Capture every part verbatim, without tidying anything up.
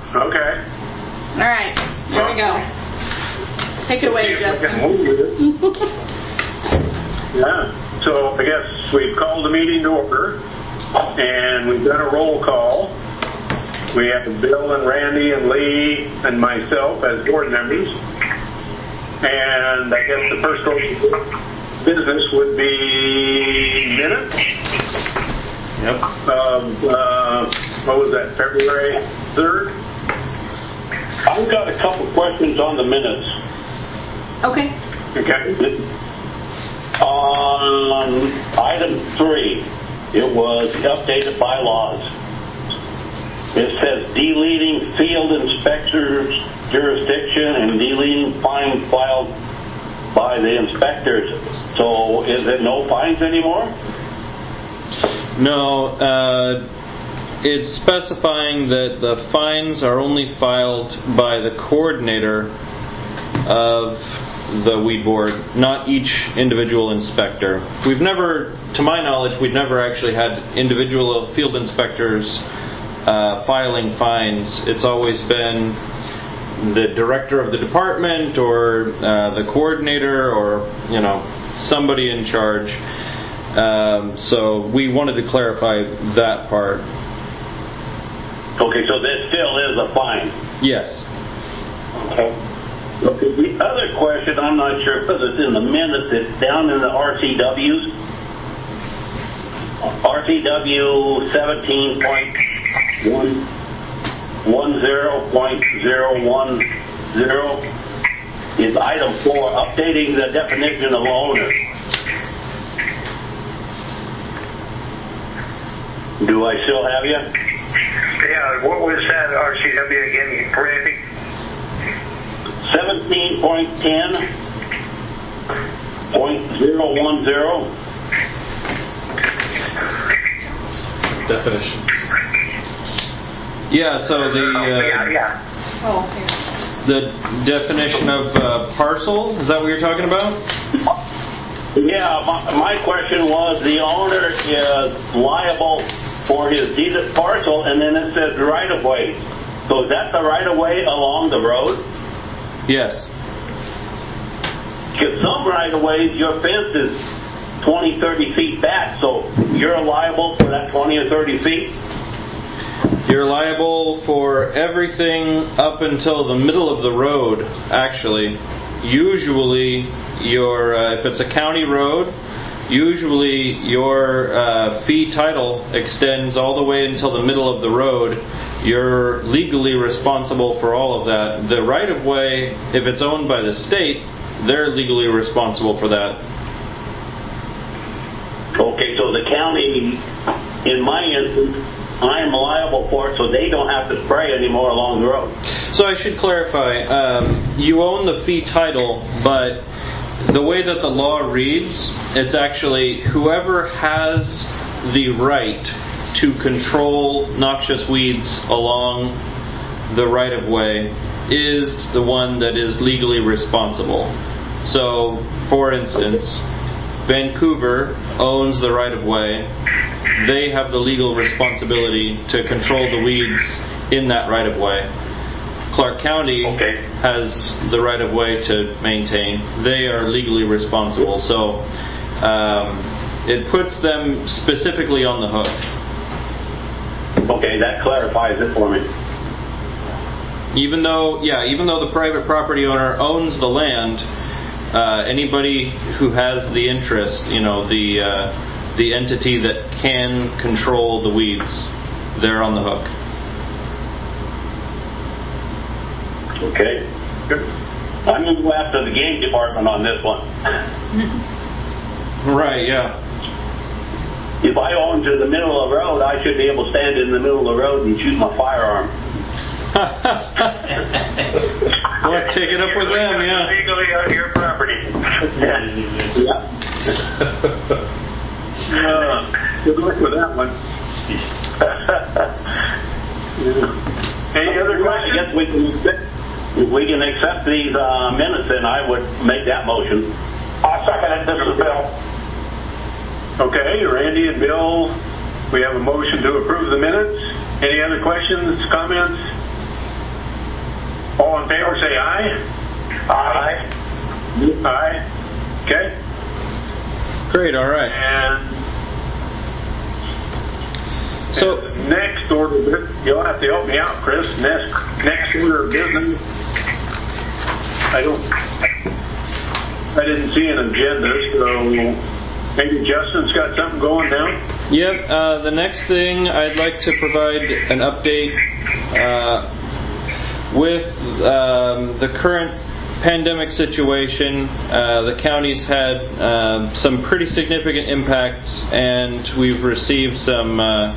Okay. All right, here we go. Take it away, Justin. Yeah. So I guess we've called the meeting to order, and we've done a roll call. We have Bill and Randy and Lee and myself as board members. And I guess the first order of business would be minutes. Yep. Um, uh, what was that, February third? I've got a couple questions on the minutes. Okay. Okay. On item three, it was updated bylaws. It says deleting field inspector's jurisdiction and deleting fines filed by the inspectors. So is there no fines anymore? No, uh, it's specifying that the fines are only filed by the coordinator of the weed board, not each individual inspector. We've never, to my knowledge, we've never actually had individual field inspectors uh, filing fines. It's always been the director of the department or uh, the coordinator or, you know, somebody in charge. Um, so we wanted to clarify that part. Okay, so there still is a fine? Yes. Okay. Okay. The other question, I'm not sure if it's in the minutes, it's down in the R C Ws. R C W seventeen point one zero point zero one zero is item four, updating the definition of owner. Do I still have you? Yeah, what was that R C W again, Randy? seventeen point ten point zero one zero. Definition. Yeah, so the uh, yeah, yeah. Oh, okay. the definition of uh, parcel, is that what you're talking about? Yeah, my, my question was the owner is liable for his deeded parcel, and then it says right-of-way. So is that the right-of-way along the road? Yes. Because some right-of-ways, your fence is twenty, thirty feet back, so you're liable for that twenty or thirty feet? You're liable for everything up until the middle of the road, actually. Usually, your uh, if it's a county road, usually your uh, fee title extends all the way until the middle of the road. You're legally responsible for all of that. The right-of-way, if it's owned by the state, they're legally responsible for that. Okay, so the county, in my instance, I'm liable for it, so they don't have to spray anymore along the road. So I should clarify, um, you own the fee title, but the way that the law reads, it's actually whoever has the right to control noxious weeds along the right-of-way is the one that is legally responsible. So, for instance, Vancouver owns the right-of-way. They have the legal responsibility to control the weeds in that right-of-way. Clark County okay. has the right-of-way to maintain. They are legally responsible. So um, it puts them specifically on the hook. Okay, that clarifies it for me. Even though, yeah, even though the private property owner owns the land, uh, anybody who has the interest, you know, the uh, the entity that can control the weeds, they're on the hook. Okay. Good. I'm going to go after the game department on this one. Right, yeah. If I own to the middle of the road, I should be able to stand in the middle of the road and shoot my firearm. Well, take it up with them, yeah. Legally on your property. Yeah. Uh, good luck with that one. Any other I questions? guess we can accept, if we can accept these uh, minutes, then I would make that motion. I'll second it. This is Bill. Okay, Randy and Bill, we have a motion to approve the minutes. Any other questions, comments? All in favor, say aye. Aye. Aye. Okay. Great. All right. And So and next order of business, you'll have to help me out, Chris. Next, next order of business. I don't. I didn't see an agenda, so maybe Justin's got something going now. Yep. Uh, the next thing I'd like to provide an update uh, with um, the current pandemic situation. Uh, the county's had uh, some pretty significant impacts, and we've received some uh,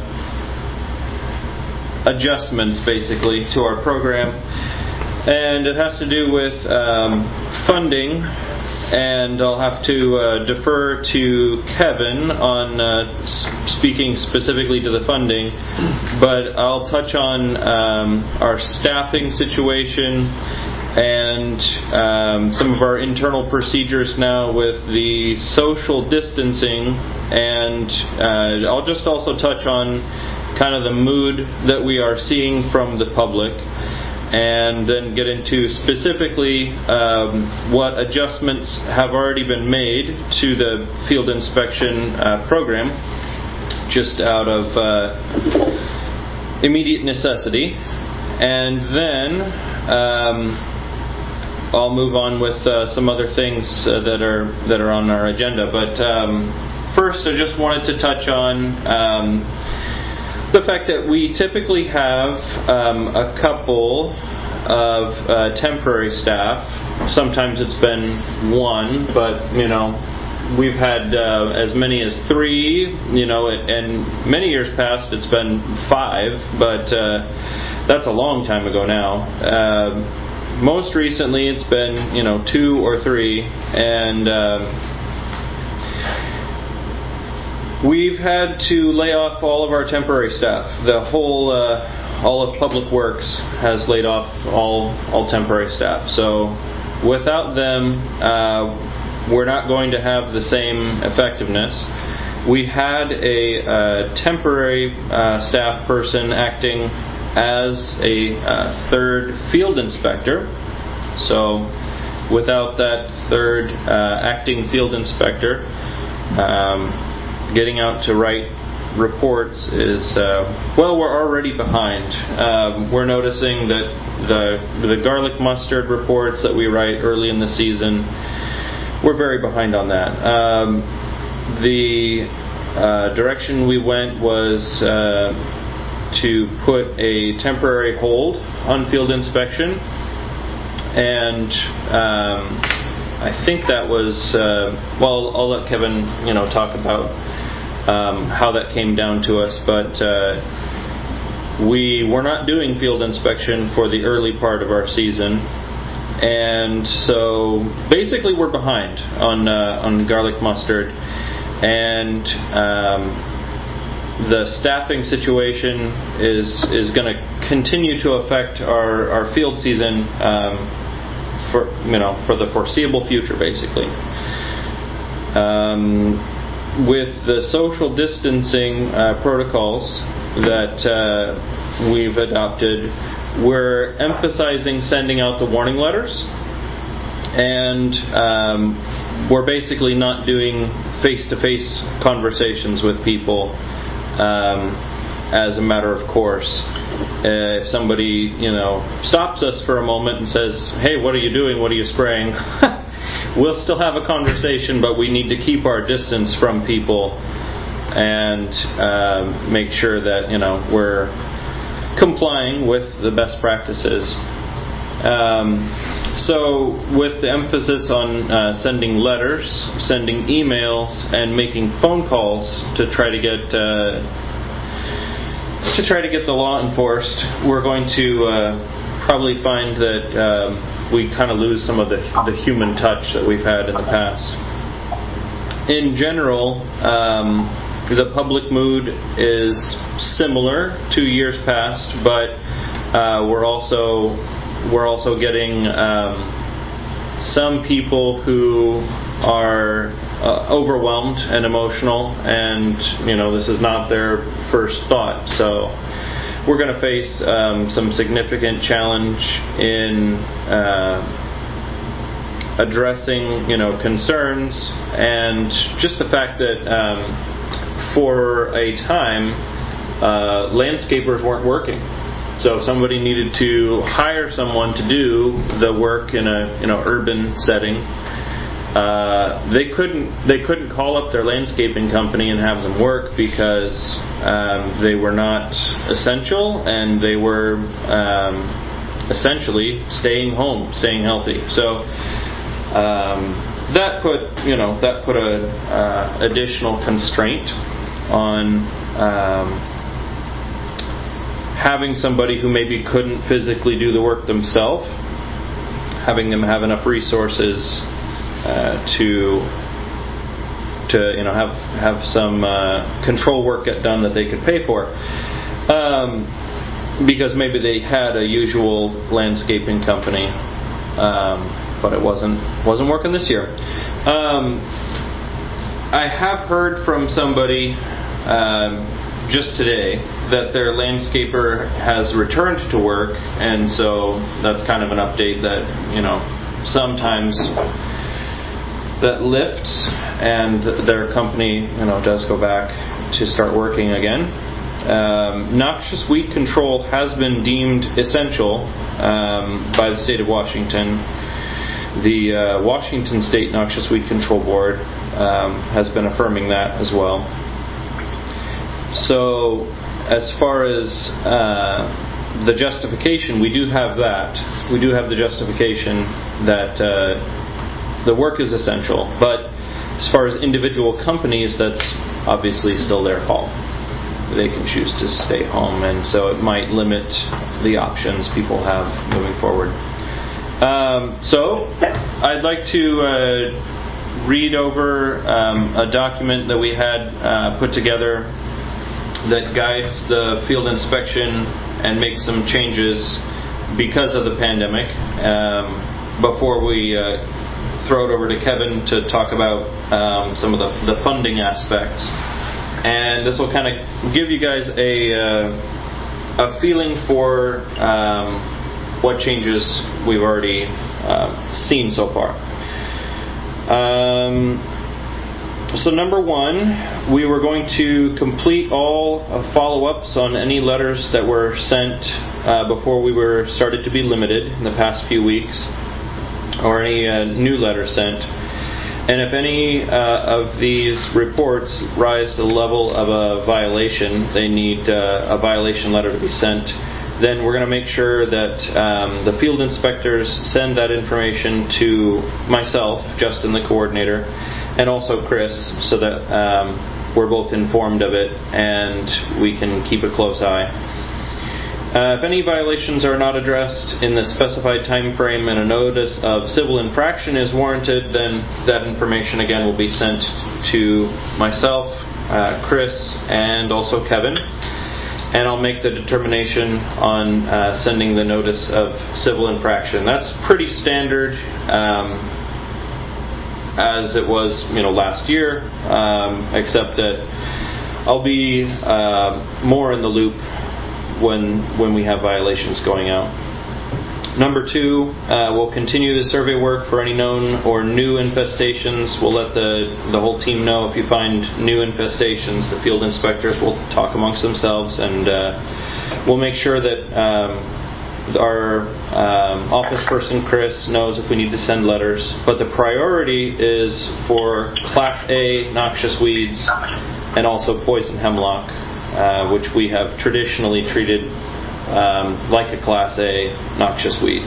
adjustments, basically, to our program. And it has to do with um, funding. And I'll have to uh, defer to Kevin on uh, speaking specifically to the funding, but I'll touch on um, our staffing situation and um, some of our internal procedures now with the social distancing, and uh, I'll just also touch on kind of the mood that we are seeing from the public, and then get into specifically um, what adjustments have already been made to the field inspection uh, program, just out of uh, immediate necessity. And then um, I'll move on with uh, some other things uh, that are that are on our agenda. But um, first, I just wanted to touch on Um, the fact that we typically have um, a couple of uh, temporary staff. Sometimes it's been one, but you know, we've had uh, as many as three. You know, and many years past it's been five, but uh, that's a long time ago now. Uh, most recently, it's been you know two or three, and Uh, We've had to lay off all of our temporary staff. The whole, uh, all of Public Works has laid off all all temporary staff. So without them, uh, we're not going to have the same effectiveness. We had a uh, temporary uh, staff person acting as a uh, third field inspector. So without that third uh, acting field inspector, um, getting out to write reports is, uh, well, we're already behind. Um, we're noticing that the the garlic mustard reports that we write early in the season, we're very behind on that. Um, the uh, direction we went was uh, to put a temporary hold on field inspection, and um, I think that was, uh, well, I'll let Kevin, you know, talk about Um, how that came down to us, but uh, we were not doing field inspection for the early part of our season, and so basically we're behind on uh, on garlic mustard, and um, the staffing situation is is going to continue to affect our, our field season um, for you know for the foreseeable future, basically. Um, With the social distancing uh, protocols that uh, we've adopted, we're emphasizing sending out the warning letters, and um, we're basically not doing face-to-face conversations with people um, as a matter of course. Uh, if somebody, you know, stops us for a moment and says, "Hey, what are you doing? What are you spraying?" We'll still have a conversation, but we need to keep our distance from people and uh, make sure that you know we're complying with the best practices. Um, so, with the emphasis on uh, sending letters, sending emails, and making phone calls to try to get uh, to try to get the law enforced, we're going to uh, probably find that. Um, we kind of lose some of the, the human touch that we've had in the past. In general, um, the public mood is similar to years past, but uh, we're also we're also getting um, some people who are uh, overwhelmed and emotional, and you know this is not their first thought. So we're going to face um, some significant challenge in uh, addressing, you know, concerns, and just the fact that um, for a time, uh, landscapers weren't working. So if somebody needed to hire someone to do the work in a, you know, urban setting, uh, they couldn't they couldn't call up their landscaping company and have them work because um, they were not essential, and they were um, essentially staying home, staying healthy. So um, that put you know that put a uh, additional constraint on um, having somebody who maybe couldn't physically do the work themselves, having them have enough resources uh, to to you know have have some uh, control work get done that they could pay for, um, because maybe they had a usual landscaping company, um, but it wasn't wasn't working this year. Um, I have heard from somebody um, just today that their landscaper has returned to work, and so that's kind of an update that, you know, sometimes that lifts and their company, you know, does go back to start working again. Um, noxious weed control has been deemed essential um, by the state of Washington. The uh, Washington State Noxious Weed Control Board um, has been affirming that as well. So, as far as uh, the justification, we do have that. We do have the justification that uh, the work is essential. But as far as individual companies, that's obviously still their call. They can choose to stay home, and so it might limit the options people have moving forward. Um, so, I'd like to uh, read over um, a document that we had uh, put together that guides the field inspection and makes some changes because of the pandemic. Um, before we uh, throw it over to Kevin to talk about um, some of the, the funding aspects, and this will kind of give you guys a uh, a feeling for um, what changes we've already uh, seen so far. Um, So number one, we were going to complete all uh, follow-ups on any letters that were sent uh, before we were started to be limited in the past few weeks, or any uh, new letters sent. And if any uh, of these reports rise to the level of a violation, they need uh, a violation letter to be sent, then we're going to make sure that um, the field inspectors send that information to myself, Justin the coordinator, and also Chris, so that um, we're both informed of it and we can keep a close eye. Uh, if any violations are not addressed in the specified time frame and a notice of civil infraction is warranted, then that information again will be sent to myself, uh, Chris, and also Kevin. And I'll make the determination on uh, sending the notice of civil infraction. That's pretty standard, um, as it was, you know, last year, um, except that I'll be uh, more in the loop when when we have violations going out. Number two, uh, we'll continue the survey work for any known or new infestations. We'll let the the whole team know if you find new infestations. The field inspectors will talk amongst themselves, and uh, we'll make sure that um, our um, office person Chris knows if we need to send letters. But the priority is for Class A noxious weeds and also poison hemlock, uh, which we have traditionally treated um, like a Class A noxious weed.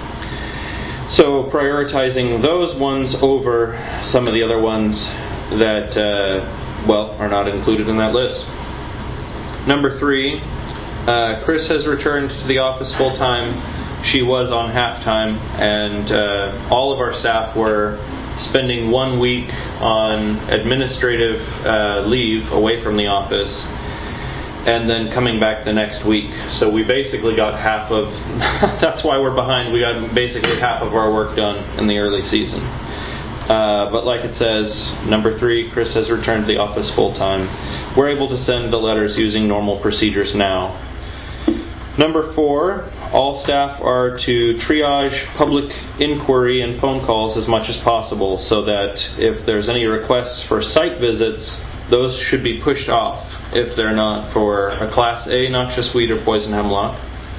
So prioritizing those ones over some of the other ones that uh, well are not included in that list. Number three, Uh, Chris has returned to the office full-time. She was on half-time, and uh, all of our staff were spending one week on administrative uh, leave away from the office, and then coming back the next week. So we basically got half of, that's why we're behind, we got basically half of our work done in the early season. Uh, but like it says, number three, Chris has returned to the office full-time. We're able to send the letters using normal procedures now. Number four, all staff are to triage public inquiry and phone calls as much as possible so that if there's any requests for site visits, those should be pushed off if they're not for a Class A noxious weed or poison hemlock.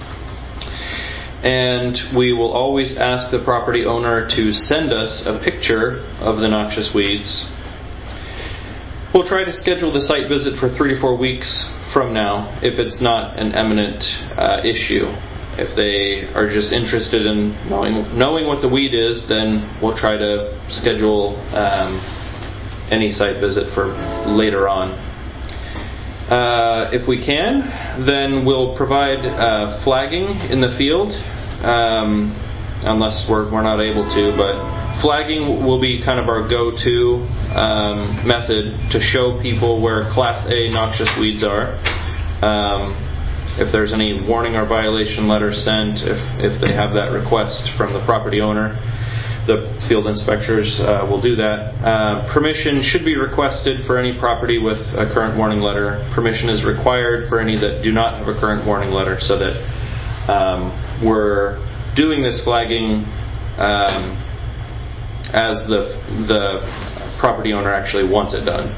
And we will always ask the property owner to send us a picture of the noxious weeds. We'll try to schedule the site visit for three to four weeks from now if it's not an imminent uh, issue. If they are just interested in knowing knowing what the weed is, then we'll try to schedule um, any site visit for later on. Uh, if we can, then we'll provide uh, flagging in the field, um, unless we're, we're not able to, but flagging will be kind of our go-to um, method to show people where Class A noxious weeds are. Um, if there's any warning or violation letter sent, if, if they have that request from the property owner, the field inspectors uh, will do that. Uh, permission should be requested for any property with a current warning letter. Permission is required for any that do not have a current warning letter, so that um, we're doing this flagging um, as the the property owner actually wants it done.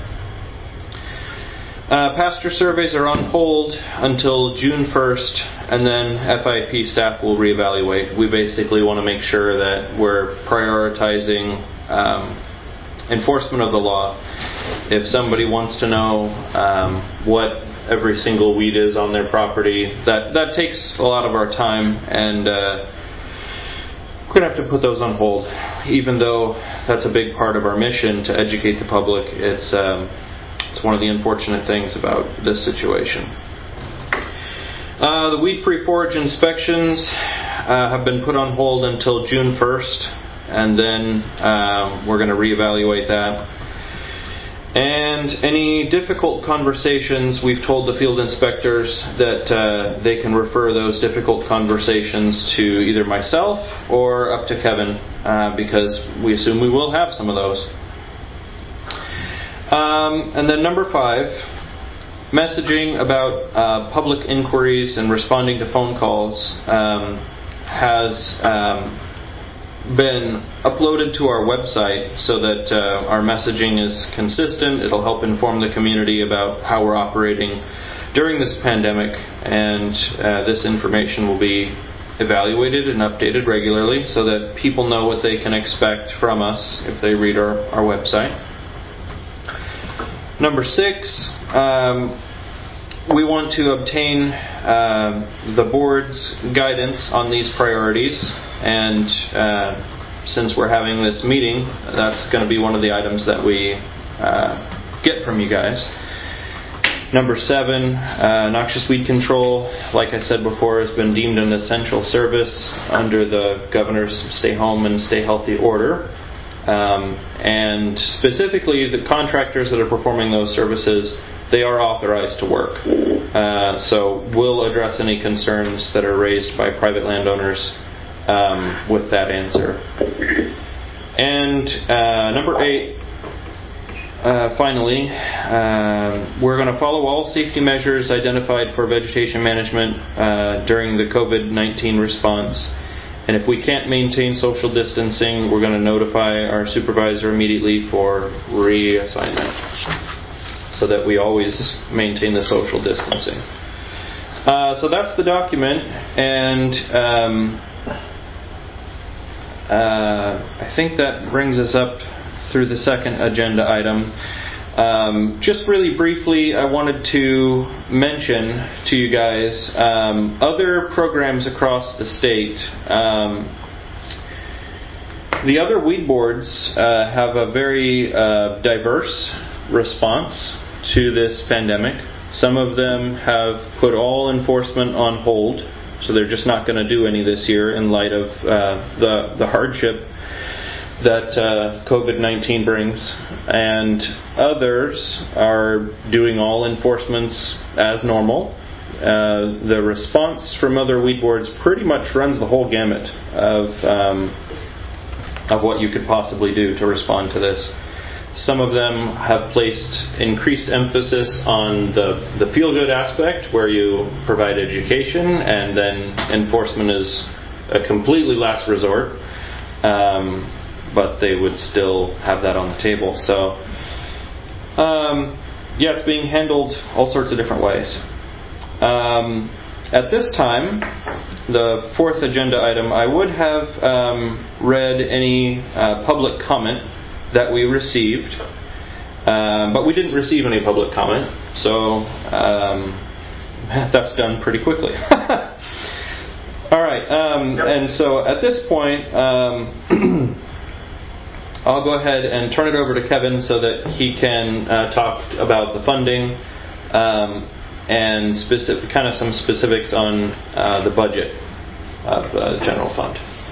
Uh, pasture surveys are on hold until June first, and then F I P staff will reevaluate. We basically want to make sure that we're prioritizing um, enforcement of the law. If somebody wants to know um, what every single weed is on their property, that, that takes a lot of our time, and uh, we're going to have to put those on hold. Even though that's a big part of our mission to educate the public, it's um, it's one of the unfortunate things about this situation. Uh, the weed-free forage inspections uh, have been put on hold until June first, and then um, we're going to reevaluate that. And any difficult conversations, we've told the field inspectors that uh, they can refer those difficult conversations to either myself or up to Kevin, uh, because we assume we will have some of those. Um, and then number five, messaging about uh, public inquiries and responding to phone calls um, has um, been uploaded to our website so that uh, our messaging is consistent. It'll help inform the community about how we're operating during this pandemic, and uh, this information will be evaluated and updated regularly so that people know what they can expect from us if they read our, our website. Number six, um, we want to obtain uh, the board's guidance on these priorities, and uh, since we're having this meeting, that's going to be one of the items that we uh, get from you guys. Number seven, uh, noxious weed control, like I said before, has been deemed an essential service under the governor's Stay Home and Stay Healthy order. Um, and specifically, the contractors that are performing those services, they are authorized to work. Uh, so we'll address any concerns that are raised by private landowners um, with that answer. And uh, number eight, uh, finally, uh, we're going to follow all safety measures identified for vegetation management uh, during the COVID nineteen response. And if we can't maintain social distancing, we're going to notify our supervisor immediately for reassignment, so that we always maintain the social distancing. Uh, so that's the document, and um, uh, I think that brings us up through the second agenda item. Um, just really briefly, I wanted to mention to you guys um, other programs across the state. Um, the other weed boards uh, have a very uh, diverse response to this pandemic. Some of them have put all enforcement on hold, so they're just not going to do any this year in light of uh, the, the hardship that uh, COVID nineteen brings, and others are doing all enforcements as normal. Uh, the response from other weed boards pretty much runs the whole gamut of um, of what you could possibly do to respond to this. some of them have placed increased emphasis on the, the feel-good aspect, where you provide education and then enforcement is a completely last resort. Um, but they would still have that on the table. So, um, yeah, it's being handled all sorts of different ways. Um, at this time, the fourth agenda item, I would have um, read any uh, public comment that we received, um, but we didn't receive any public comment, so um, that's done pretty quickly. All right, um, and so at this point, um, I'll go ahead and turn it over to Kevin so that he can uh, talk about the funding um, and specific, kind of some specifics on uh, the budget of the general fund.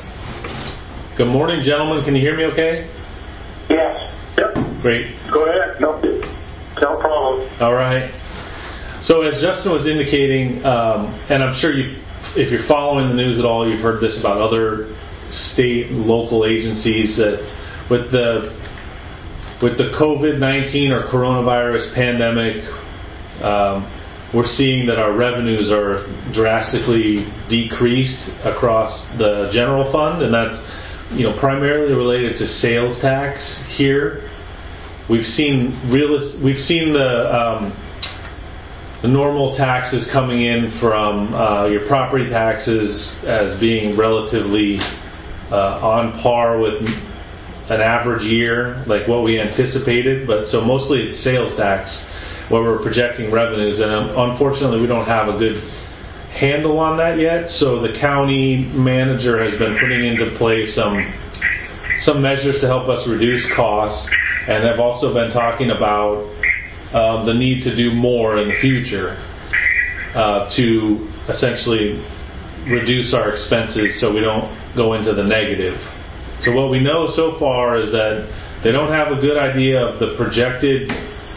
Good morning, gentlemen. Can you hear me okay? Yes. Yep. Great. Go ahead. No, no problem. All right. So as Justin was indicating, um, and I'm sure you, if you're following the news at all, you've heard this about other state and local agencies that with the with the COVID nineteen or coronavirus pandemic, um, we're seeing that our revenues are drastically decreased across the general fund, and that's, you know, primarily related to sales tax here. We've seen realist, we've seen the um, the normal taxes coming in from uh, your property taxes as being relatively uh, on par with an average year, like what we anticipated. But so mostly it's sales tax where we're projecting revenues, and unfortunately we don't have a good handle on that yet. So the county manager has been putting into place some some measures to help us reduce costs, and they've also been talking about uh, the need to do more in the future uh, to essentially reduce our expenses so we don't go into the negative. So what we know so far is that they don't have a good idea of the projected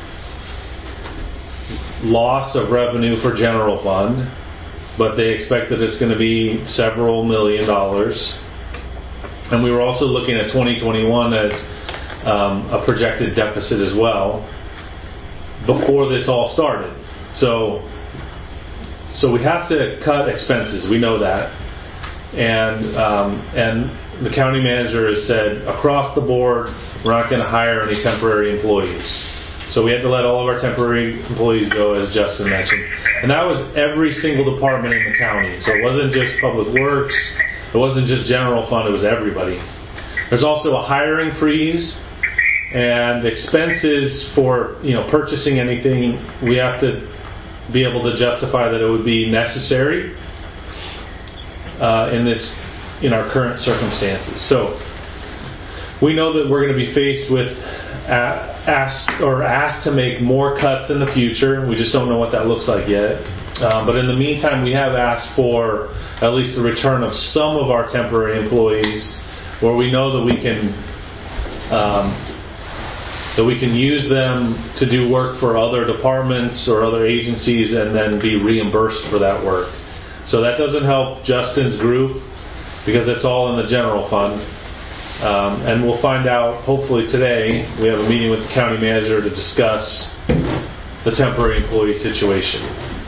loss of revenue for general fund, but they expect that it's going to be several million dollars. And we were also looking at twenty twenty-one as um, a projected deficit as well before this all started. So, so we have to cut expenses. We know that, and um, and the county manager has said across the board we're not going to hire any temporary employees. So we had to let all of our temporary employees go, as Justin mentioned. And that was every single department in the county. So it wasn't just Public Works, it wasn't just General Fund, it was everybody. There's also a hiring freeze and expenses for, you know, purchasing anything. We have to be able to justify that it would be necessary uh, in this, in our current circumstances. So we know that we're going to be faced with asked or asked to make more cuts in the future. We just don't know what that looks like yet. Um, but in the meantime, we have asked for at least the return of some of our temporary employees, where we know that we can um, that we can use them to do work for other departments or other agencies and then be reimbursed for that work. So that doesn't help Justin's group because it's all in the general fund. Um, and we'll find out hopefully today. We have a meeting with the county manager to discuss the temporary employee situation.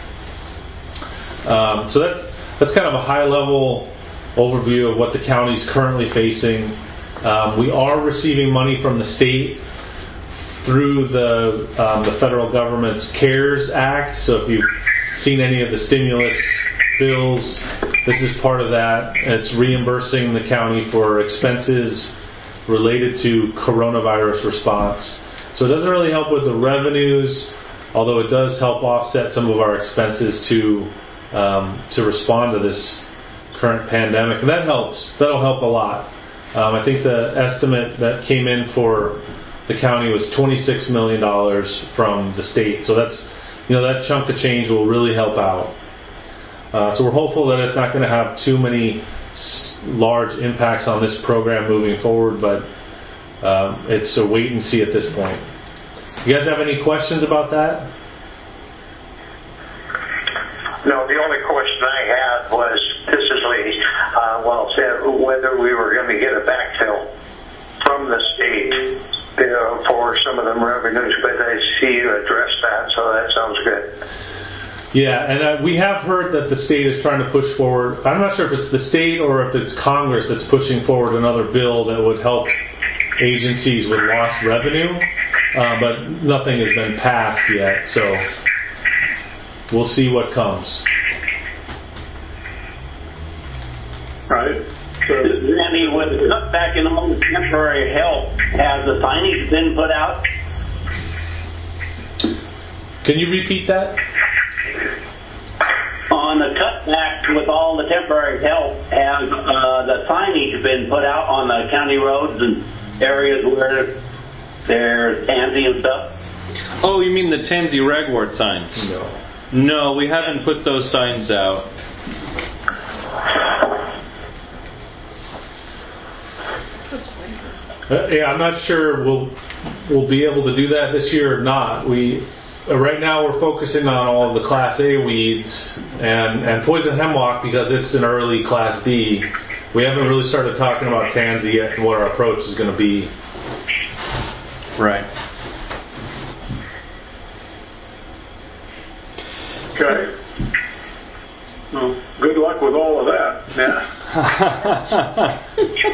Um, so that's that's kind of a high level overview of what the county's currently facing. Um, we are receiving money from the state through the um, the federal government's CARES Act. So if you've seen any of the stimulus bills, this is part of that. It's reimbursing the county for expenses related to coronavirus response. So it doesn't really help with the revenues, although it does help offset some of our expenses to um, to respond to this current pandemic, and that helps. That'll help a lot. Um, I think the estimate that came in for the county was twenty-six million dollars from the state. So that's, you know, that chunk of change will really help out. Uh, so we're hopeful that it's not going to have too many s- large impacts on this program moving forward, but um, it's a wait and see at this point. You guys have any questions about that? No, the only question I had was, this is Lee, uh, well, said whether we were going to get a backfill from the state you know, for some of them revenues, but I see you address that, so that sounds good. Yeah, and uh, we have heard that the state is trying to push forward. I'm not sure if it's the state or if it's Congress that's pushing forward another bill that would help agencies with lost revenue, uh, but nothing has been passed yet, so we'll see what comes. Right. So, Randy, with the cutback in all the temporary help, has the signage been put out? Can you repeat that? On the cutback with all the temporary help, has uh, the signage been put out on the county roads and areas where there's tansy and stuff? Oh, you mean the Tansy Ragwort signs? No. No, we haven't put those signs out. Uh, yeah, I'm not sure we'll we'll be able to do that this year or not. We uh, right now we're focusing on all of the Class A weeds and and poison hemlock because it's an early Class D. We haven't really started talking about tansy yet and what our approach is going to be. Right. okay. Well, good luck with all of that. Yeah.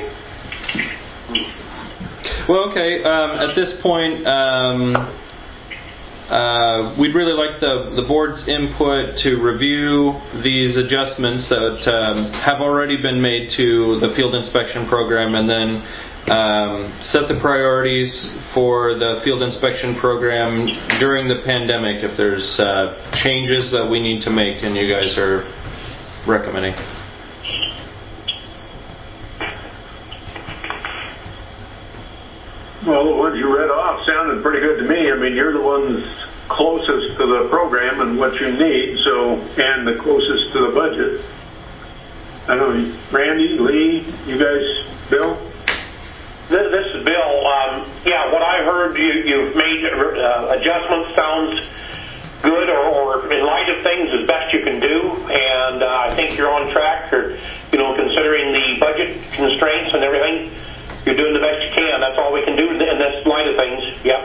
Well, okay. Um, at this point, um, uh, we'd really like the, the board's input to review these adjustments that um, have already been made to the field inspection program, and then um, set the priorities for the field inspection program during the pandemic. If there's uh, changes that we need to make, and you guys are recommending. Well, the ones you read off sounded pretty good to me. I mean, you're the ones closest to the program and what you need, so, and the closest to the budget. I don't know, Randy, Lee, you guys, Bill? This, this is Bill. Um, yeah, what I heard, you, you've made uh, adjustments sounds good, or, or in light of things as best you can do, and uh, I think you're on track for, you know, considering the budget constraints and everything. You're doing the best you can. That's all we can do in this light of things. Yep.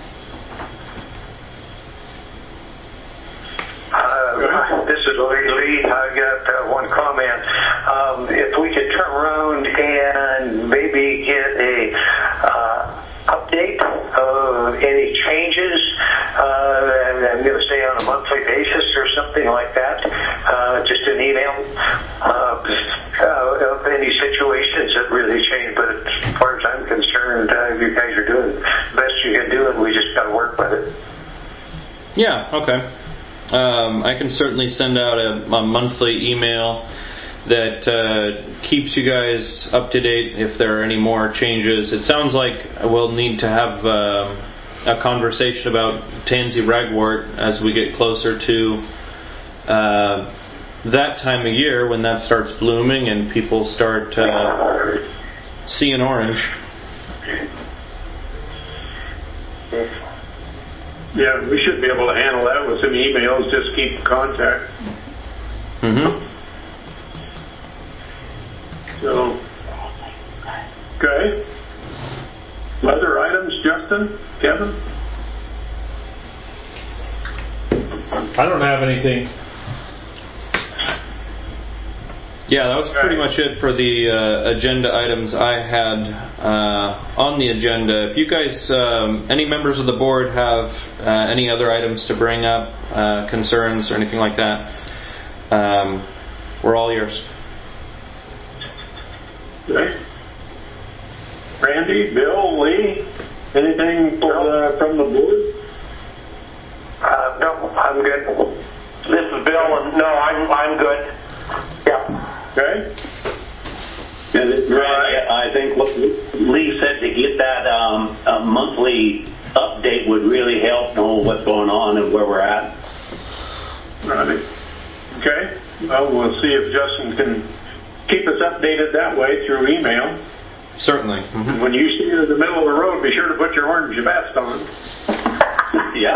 Uh, this is Lee Lee. I've got uh, one comment. Um, if we could turn around and maybe get a uh, update of any changes, uh, I'm going to say on a monthly basis or something like that, uh, just an email uh, uh, of any situations that really change. But as far as I'm concerned, uh, you guys are doing the best you can do, and we just got to work with it. Yeah, okay. Um, I can certainly send out a, a monthly email that uh, keeps you guys up to date if there are any more changes. It sounds like we'll need to have uh, a conversation about Tansy Ragwort as we get closer to uh, that time of year when that starts blooming and people start uh, seeing orange. Yeah, we should be able to handle that with some emails. Just keep in contact. Mm-hmm. So, okay. Other items, Justin, Kevin? I don't have anything. Yeah, that was pretty much it for the uh, agenda items I had uh, on the agenda. If you guys, um, any members of the board have uh, any other items to bring up, uh, concerns or anything like that, um, we're all yours. Okay. Randy, Bill, Lee, anything for the, from the board? Uh, no, I'm good. This is Bill, and no, I'm I'm good. Yeah. Okay. And it, Randy, I think what Lee said, to get that um, a monthly update would really help know what's going on and where we're at. Right. Okay. Well, we'll see if Justin can keep us updated that way through email. Certainly. Mm-hmm. When you see it in the middle of the road, be sure to put your orange vest on. Yeah.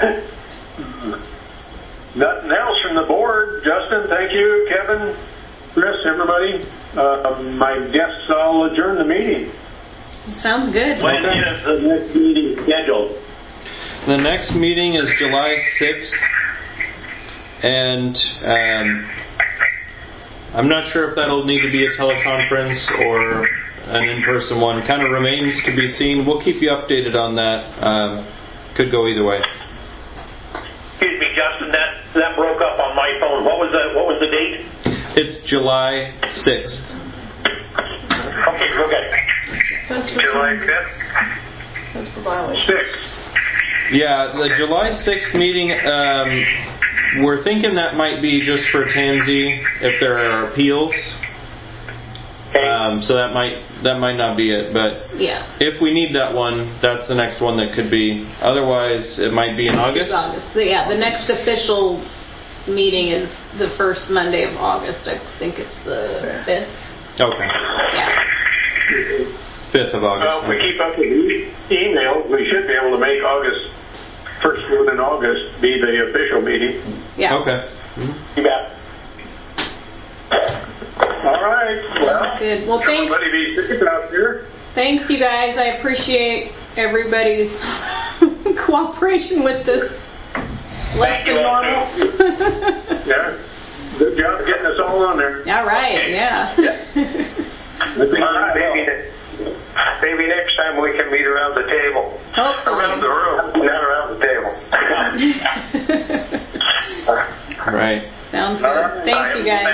Nothing else from the board. Justin, thank you. Kevin, Chris, everybody, uh, my guests all adjourn the meeting. Sounds good. When is the next meeting scheduled? The next meeting is July sixth, and um, I'm not sure if that'll need to be a teleconference or an in-person one. Kind of remains to be seen. We'll keep you updated on that. Um, could go either way. Excuse me, Justin, that, that broke up on my phone. What was the, what was the date? It's July sixth. Okay, go ahead. That's for, July fifth? that's for violation. Six. Yeah, the July sixth meeting, um, we're thinking that might be just for Tansy if there are appeals. Okay. Um, so that might that might not be it, but Yeah. if we need that one, that's the next one that could be. Otherwise, it might be in August. It's August. So, yeah, the next official meeting is the first Monday of August. I think it's the fifth. Okay, Yeah. fifth of August. Well, if we keep up with the emails, we should be able to make August, first one in August, be the official meeting. Yeah. Okay. Mhm. You bet. All right. Well, Good. Well, thanks. everybody be safe out there. Thanks, you guys. I appreciate everybody's cooperation with this less Thank you than all, normal. Yeah. Good job getting us all on there. All right. Yeah. I think All right, we will. maybe, ne- maybe next time we can meet around the table. Around the Hopefully. room, not around the table. Right. Sounds All good. right. Thanks, you guys.